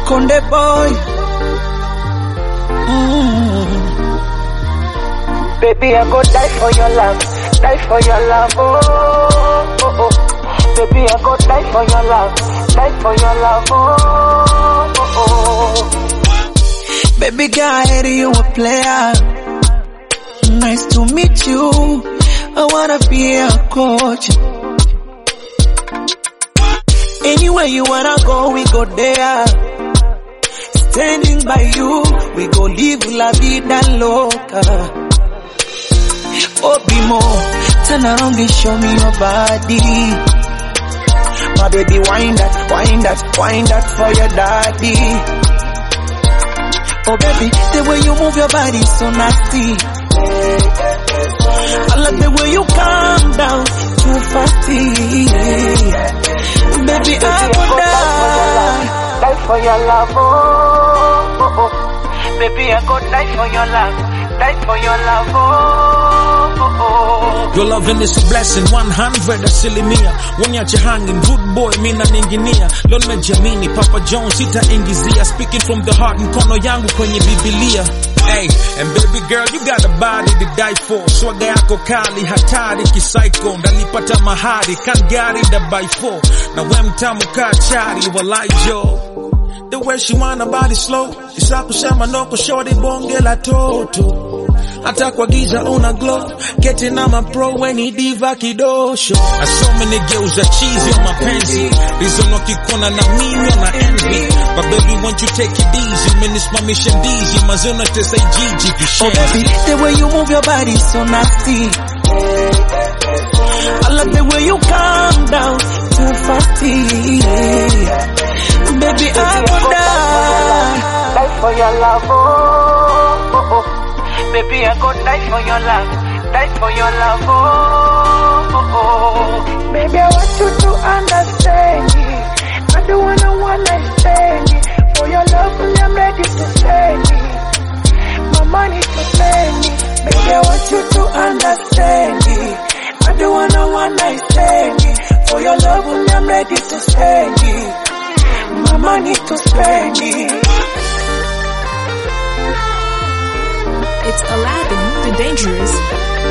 Konde boy. Baby, I go die for your love, die for your love, oh, oh, oh. Baby, I go die for your love, die for your love, oh, oh, oh. Baby girl, I heard you a player. Nice to meet you. I wanna be a coach. Anywhere you wanna go, we go there. Standing by you, we go live la vida loca. Oh, Bimo, turn around and show me your body. My baby, wind that, wind that, wind that for your daddy. Oh baby, the way you move your body so nasty. I love the way you calm down too fasty. Baby, I would die for your love, oh, oh, oh. Baby, I go die for your love, die for your love, oh, oh, oh. Your loving is a blessing, 100 asilimia. Wonyache hanging, good boy, mina ninginia. Lon mejamini, Papa Jones ita ingizia. Speaking from the heart, mkono yangu kwenye Biblia. Hey, and baby girl, you got a body to die for. Swaga yako kali, hatari kisaiko. Ndalipata mahari, kan gari da by 4. Na we mtamu kachari, walai jo. The way she wanna body slow. Isa kusema noko shorty bonge la toto. Hata kwa giza una glow. Getting on my pro when he diva kidosho. I so many girls are cheesy on my pensi. Reason wakikona na mimi na envy. But baby, won't you take it easy? Minis my mission easy. Mazona te say Gigi vishen. Oh baby, the way you move your body so nasty. I love the way you calm down too fasty. Baby, I would die for your love, oh, oh, oh. Baby, I go die for your love, die for your love, oh, oh, oh. Baby, I want you to understand me. I don't wanna stand me. For your love, I'm ready to spend me. My money to spend me. Baby, I want you to understand me. I don't wanna stand me. For your love, I'm ready to spend me. My money to spend me. It's Aladdin, the Dangerous.